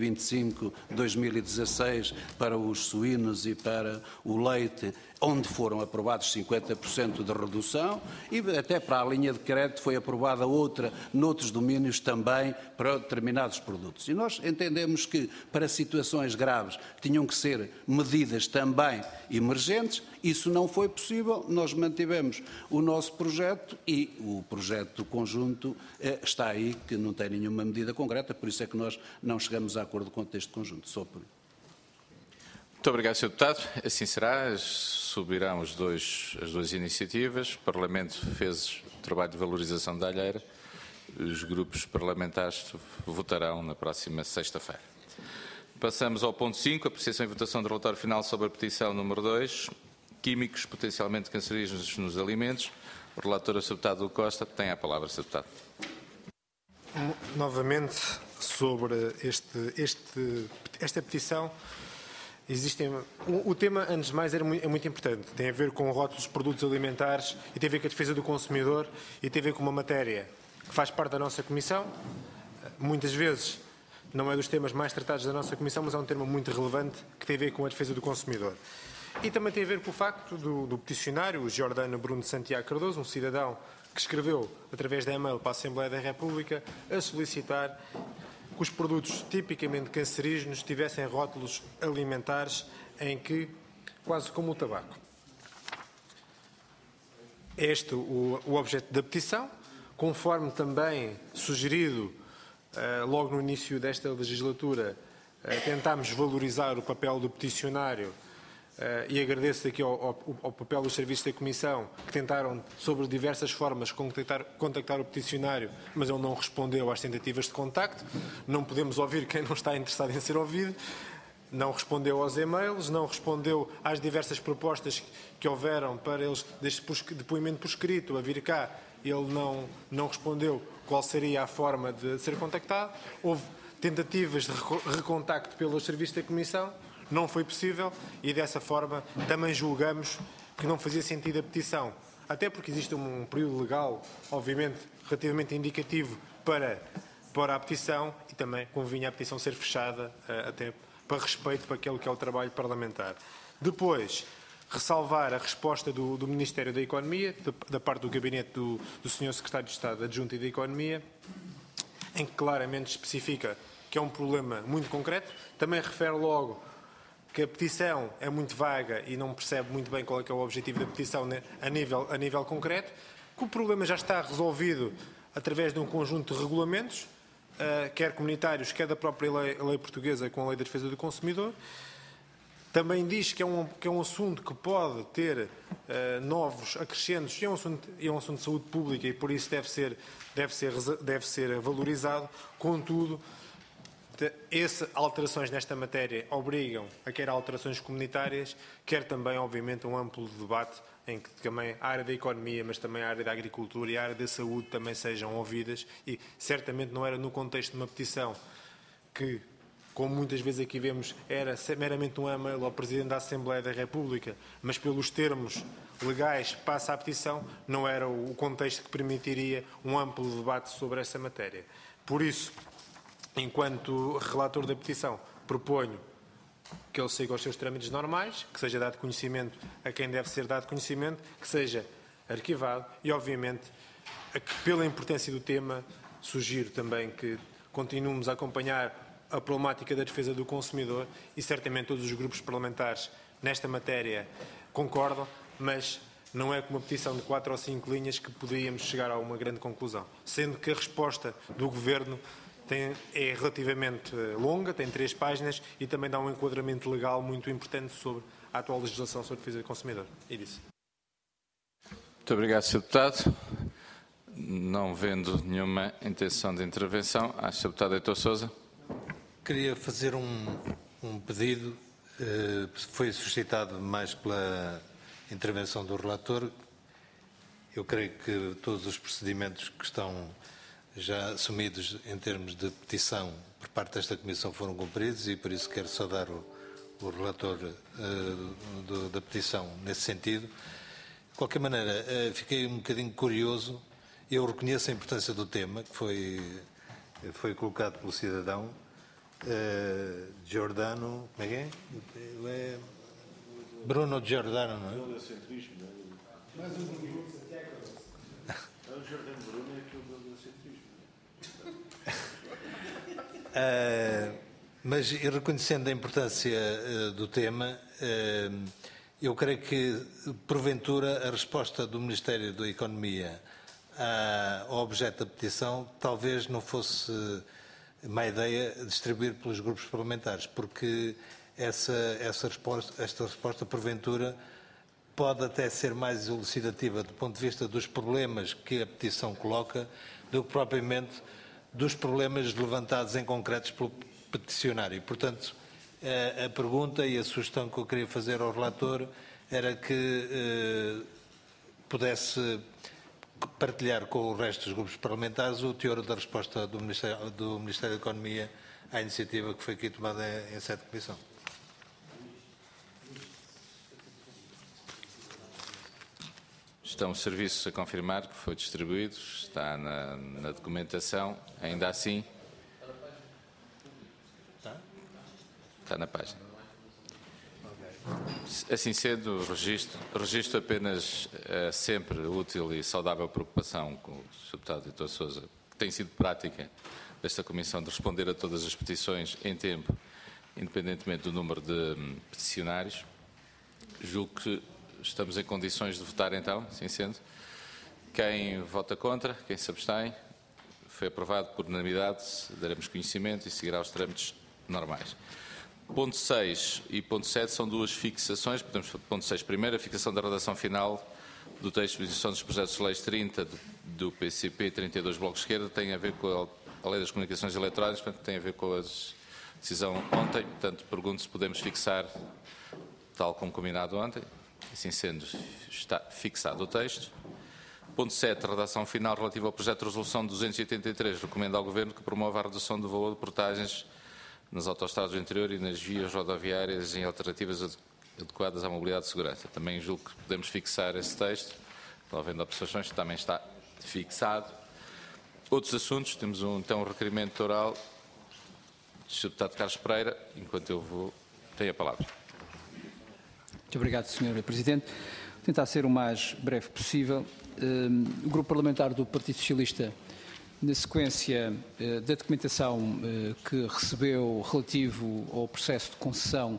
125/2016 para os suínos e para o leite, onde foram aprovados 50% de redução, e até para a linha de crédito foi aprovada outra, noutros domínios também, para determinados produtos. E nós entendemos que, para situações graves, que tinham que ser medidas também emergentes, isso não foi possível, nós mantivemos o nosso projeto e o projeto conjunto está aí, que não tem nenhuma medida concreta, por isso é que nós não chegamos a acordo com o texto conjunto. Só por... Muito obrigado, Sr. Deputado. Assim será. Subirão as duas iniciativas. O Parlamento fez o trabalho de valorização da alheira. Os grupos parlamentares votarão na próxima sexta-feira. Passamos ao ponto 5, apreciação e votação do relatório final sobre a petição número 2, químicos potencialmente cancerígenos nos alimentos. O relator, o Sr. Deputado Costa, tem a palavra, Sr. Deputado. Novamente, sobre esta petição, o tema, antes de mais, é muito importante. Tem a ver com rótulos de produtos alimentares e tem a ver com a defesa do consumidor e tem a ver com uma matéria que faz parte da nossa Comissão. Muitas vezes não é dos temas mais tratados da nossa Comissão, mas é um tema muito relevante que tem a ver com a defesa do consumidor. E também tem a ver com o facto do peticionário, o Jordano Bruno Santiago Cardoso, um cidadão que escreveu, através de e-mail para a Assembleia da República, a solicitar que os produtos tipicamente cancerígenos tivessem rótulos alimentares em que, quase como o tabaco. É este o objeto da petição, conforme também sugerido logo no início desta legislatura, tentámos valorizar o papel do peticionário e agradeço aqui ao papel dos serviços da Comissão que tentaram, sobre diversas formas, contactar o peticionário, mas ele não respondeu às tentativas de contacto. Não podemos ouvir quem não está interessado em ser ouvido. Não respondeu aos e-mails, não respondeu às diversas propostas que houveram para eles, deste depoimento por escrito, a vir cá. Ele não respondeu qual seria a forma de ser contactado. Houve tentativas de recontacto pelos serviços da Comissão. Não foi possível e, dessa forma, também julgamos que não fazia sentido a petição, até porque existe um período legal, obviamente, relativamente indicativo para a petição, e também convinha a petição ser fechada, até para respeito para aquele que é o trabalho parlamentar. Depois, ressalvar a resposta do Ministério da Economia, da parte do gabinete do Sr. Secretário de Estado Adjunto e da Economia, em que claramente especifica que é um problema muito concreto. Também refere logo que a petição é muito vaga e não percebe muito bem qual é que é o objetivo da petição a nível concreto, que o problema já está resolvido através de um conjunto de regulamentos, quer comunitários, quer da própria lei portuguesa com a Lei da Defesa do Consumidor. Também diz que é um assunto que pode ter novos acrescentos, e é um assunto de saúde pública e por isso deve ser valorizado. Contudo, alterações nesta matéria obrigam a quer alterações comunitárias, quer também, obviamente, um amplo debate em que também a área da economia, mas também a área da agricultura e a área da saúde também sejam ouvidas, e certamente não era no contexto de uma petição que, como muitas vezes aqui vemos, era meramente um e-mail ao Presidente da Assembleia da República, mas pelos termos legais passa a petição, não era o contexto que permitiria um amplo debate sobre essa matéria. Por isso, enquanto relator da petição, proponho que ele siga os seus trâmites normais, que seja dado conhecimento a quem deve ser dado conhecimento, que seja arquivado e, obviamente, pela importância do tema, sugiro também que continuemos a acompanhar a problemática da defesa do consumidor e certamente todos os grupos parlamentares nesta matéria concordam, mas não é com uma petição de 4 ou 5 linhas que poderíamos chegar a uma grande conclusão, sendo que a resposta do Governo é relativamente longa, tem 3 páginas e também dá um enquadramento legal muito importante sobre a atual legislação sobre defesa do consumidor. E disse. Muito obrigado, Sr. Deputado. Não vendo nenhuma intenção de intervenção, acho que o Sr. Deputado Heitor Sousa. Queria fazer um pedido, foi suscitado mais pela intervenção do relator. Eu creio que todos os procedimentos que estão já assumidos em termos de petição por parte desta Comissão foram cumpridos e por isso quero saudar o relator da petição nesse sentido. De qualquer maneira, fiquei um bocadinho curioso. Eu reconheço a importância do tema que foi colocado pelo cidadão Giordano, como é que é? Bruno Giordano, não é? Mais um Bruno Santiago. O Giordano Bruno é aquele do centrismo. Mas reconhecendo a importância do tema, eu creio que, porventura, a resposta do Ministério da Economia ao objeto da petição talvez não fosse má ideia distribuir pelos grupos parlamentares, porque esta resposta, porventura, pode até ser mais elucidativa do ponto de vista dos problemas que a petição coloca do que propriamente dos problemas levantados em concretos pelo peticionário. Portanto, a pergunta e a sugestão que eu queria fazer ao relator era que pudesse partilhar com o resto dos grupos parlamentares o teor da resposta do Ministério da Economia à iniciativa que foi aqui tomada em sede de comissão. Estão os serviços a confirmar que foi distribuído, está na documentação, ainda assim. Está na página. Assim sendo, registro apenas sempre útil e saudável preocupação com o Sr. Deputado Heitor Sousa, que tem sido prática desta Comissão de responder a todas as petições em tempo, independentemente do número de peticionários. Julgo que estamos em condições de votar então, assim sendo. Quem vota contra, quem se abstém, foi aprovado por unanimidade, daremos conhecimento e seguirá os trâmites normais. Ponto 6 e ponto 7 são duas fixações. Ponto 6, primeiro, a fixação da redação final do texto de exposição dos projetos de leis 30 do PCP e 32 Bloco de Esquerda, tem a ver com a Lei das Comunicações Eletrónicas, portanto, tem a ver com a decisão ontem. Portanto, pergunto se podemos fixar, tal como combinado ontem. Assim sendo, está fixado o texto. Ponto 7, redação final relativa ao projeto de resolução 283, recomenda ao Governo que promova a redução do valor de portagens nas autoestradas do interior e nas vias rodoviárias em alternativas adequadas à mobilidade de segurança. Também julgo que podemos fixar esse texto, não havendo observações, também está fixado. Outros assuntos, temos então um requerimento oral do Sr. Deputado Carlos Pereira, enquanto eu vou... Tem a palavra. Muito obrigado, Sr. Presidente. Vou tentar ser o mais breve possível. O Grupo Parlamentar do Partido Socialista, na sequência da documentação que recebeu relativo ao processo de concessão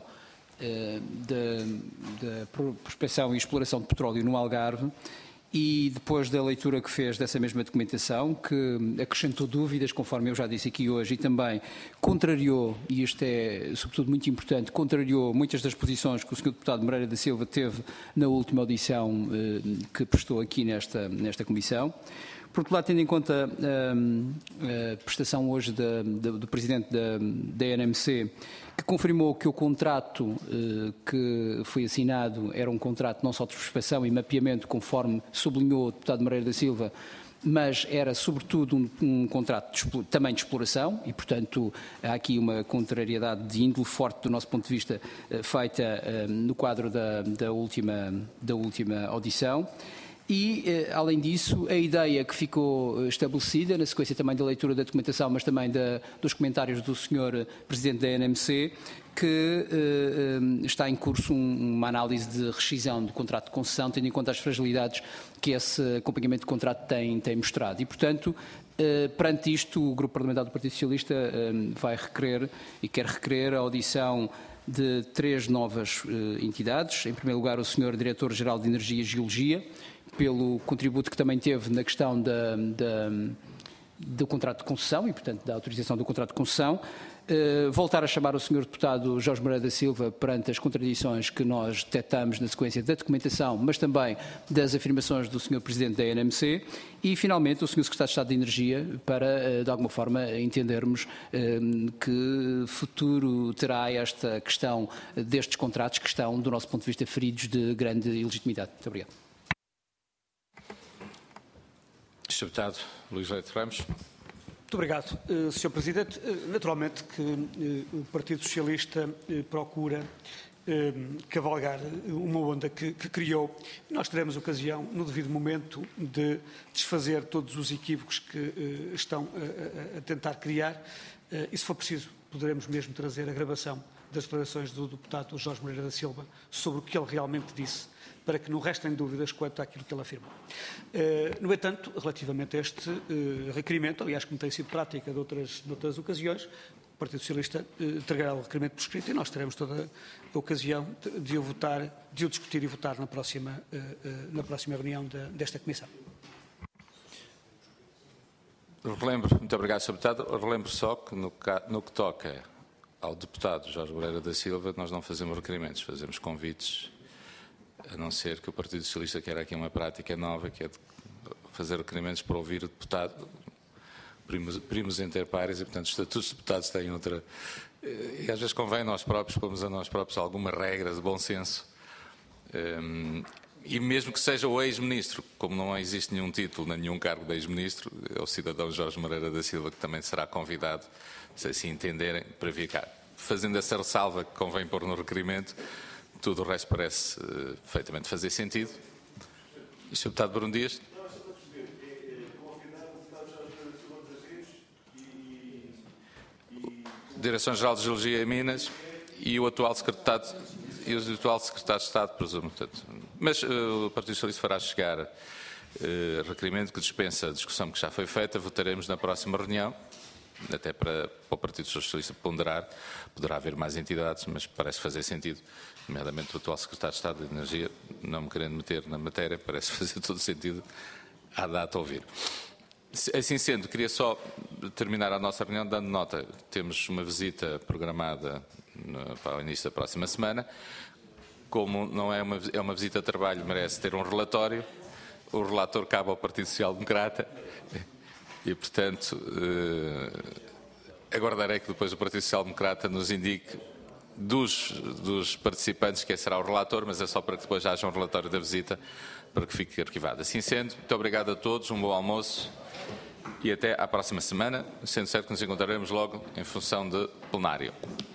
da prospecção e exploração de petróleo no Algarve, e depois da leitura que fez dessa mesma documentação, que acrescentou dúvidas, conforme eu já disse aqui hoje, e também contrariou, e isto é sobretudo muito importante, contrariou muitas das posições que o Sr. Deputado Moreira da Silva teve na última audição que prestou aqui nesta Comissão. Por outro lado, tendo em conta a prestação hoje do Presidente da NMC, que confirmou que o contrato que foi assinado era um contrato não só de prospecção e mapeamento, conforme sublinhou o Deputado Moreira da Silva, mas era sobretudo um contrato também de exploração e, portanto, há aqui uma contrariedade de índole forte do nosso ponto de vista feita no quadro da última audição. E, além disso, a ideia que ficou estabelecida, na sequência também da leitura da documentação, mas também dos comentários do Sr. Presidente da NMC, que está em curso uma análise de rescisão do contrato de concessão, tendo em conta as fragilidades que esse acompanhamento de contrato tem mostrado. E, portanto, perante isto, o Grupo Parlamentar do Partido Socialista vai requerer e quer requerer a audição de 3 novas entidades. Em primeiro lugar, o Sr. Diretor-Geral de Energia e Geologia, pelo contributo que também teve na questão do contrato de concessão e, portanto, da autorização do contrato de concessão. Voltar a chamar o Sr. Deputado Jorge Moreira da Silva perante as contradições que nós detectamos na sequência da documentação, mas também das afirmações do Sr. Presidente da NMC. E, finalmente, o Sr. Secretário de Estado de Energia, para, de alguma forma, entendermos que futuro terá esta questão destes contratos que estão, do nosso ponto de vista, feridos de grande ilegitimidade. Muito obrigado. Sr. Deputado Luís Leite Ramos. Muito obrigado, Sr. Presidente. Naturalmente que o Partido Socialista procura cavalgar uma onda que criou. Nós teremos ocasião, no devido momento, de desfazer todos os equívocos que estão a tentar criar e, se for preciso, poderemos mesmo trazer a gravação das declarações do deputado Jorge Moreira da Silva sobre o que ele realmente disse, para que não restem dúvidas quanto àquilo que ele afirmou. No entanto, relativamente a este requerimento, aliás, como tem sido prática de outras ocasiões, o Partido Socialista entregará o requerimento por escrito e nós teremos toda a ocasião de o discutir e votar na próxima reunião desta Comissão. Muito obrigado, Sr. Deputado. Relembro só que no que toca ao deputado Jorge Moreira da Silva, nós não fazemos requerimentos, fazemos convites, a não ser que o Partido Socialista queira aqui uma prática nova, que é de fazer requerimentos para ouvir o deputado, primos inter pares, e, portanto, os estatutos de deputados têm outra... E às vezes convém nós próprios, pomos a nós próprios algumas regras de bom senso. E mesmo que seja o ex-ministro, como não existe nenhum título, nem nenhum cargo de ex-ministro, é o cidadão Jorge Moreira da Silva que também será convidado, se assim entenderem, para vir cá. Fazendo essa ressalva que convém pôr no requerimento, tudo o resto parece perfeitamente fazer sentido. E, Sr. Deputado Bruno Dias? Direção-Geral de Geologia e Minas e o atual Secretário de Estado, presumo. Portanto. Mas o Partido Socialista fará chegar requerimento que dispensa a discussão que já foi feita. Votaremos na próxima reunião, até para o Partido Socialista ponderar. Poderá haver mais entidades, mas parece fazer sentido, nomeadamente o atual Secretário de Estado de Energia, não me querendo meter na matéria, parece fazer todo sentido à data a ouvir. Assim sendo, queria só terminar a nossa reunião dando nota. Temos uma visita programada para o início da próxima semana. Como não é uma visita de trabalho, merece ter um relatório. O relator cabe ao Partido Social Democrata e, portanto, aguardarei que depois o Partido Social Democrata nos indique dos participantes quem será o relator, mas é só para que depois haja um relatório da visita para que fique arquivado. Assim sendo, muito obrigado a todos, um bom almoço e até à próxima semana, sendo certo que nos encontraremos logo em função de plenário.